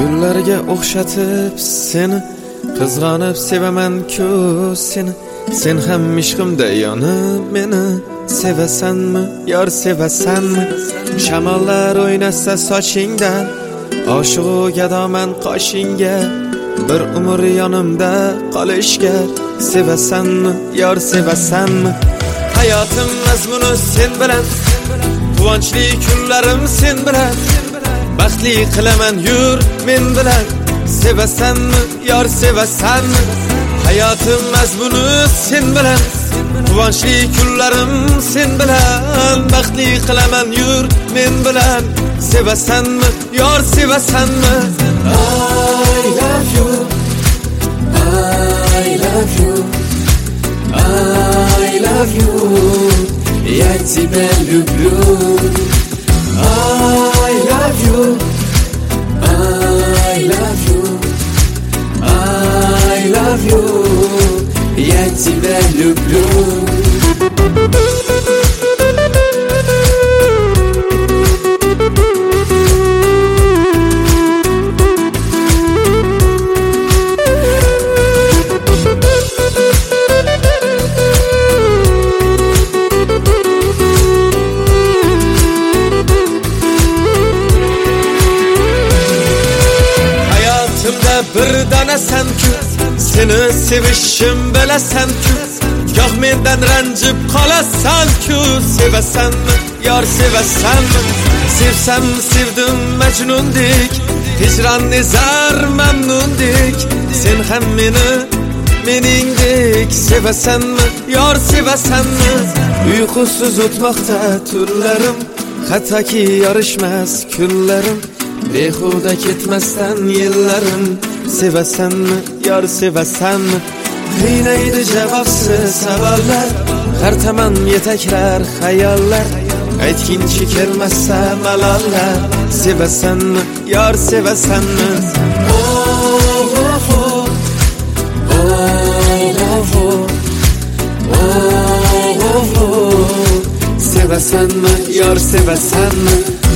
Gullarga o'xshatib seni qizg'anib sevaman-ku seni. Sen ham ishqimda yonib meni sevasanmi, yor sevasanmi? Shamollar o'ynasa sochingdan, oshiqu gadoman qoshingga. Bir umr yonimda qolishga sevasanmi, yor sevasanmi? Hayotim mazmuni sen bilan, quvonchli kunlarim sen bilan. Baxtli qilaman yur men bilan, sevasanmi, yor sevasanmi? Hayotim mazmuni sen bilan, quvonchli kunlarim sen bilan. Baxtli qilaman yur men bilan, sevasanmi, yor sevasanmi? I love you, I love you, I love you, я тебя люблю. I love you, I love you, I love you, я тебя люблю. Bir danasan-ku, seni sevishim bilasan-ku. Goh mendan ranjib qolasan-ku, sevasanmi, yor sevasanmi? Sevsam sevdim majnundek, hijron nezar mamnundek. Sen ham meni meningdek sevasanmi, yor sevasanmi? Uyqusiz o'tmoqda tunlarim, hattoki yorishmas kunlarim. Behuda ketmasdan yillarim, sevasanmi, yor sevasanmi? Qiynaydi javobsiz savollar, har tomon yetaklar xayollar. Aytginchi kelmasa malollar, sevasanmi, yor sevasanmi? I love you, I love you, Sevasanmi, yor sevasanmi?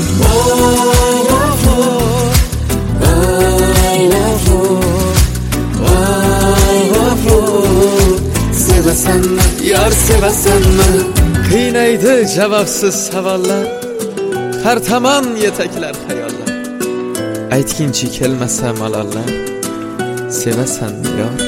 Sevasanmi, yor sevasanmi? Qiynaydi javobsiz savollar, har tomon yetaklar xayollar. Aytginchi kelmasa malollar, sevasanmi, yor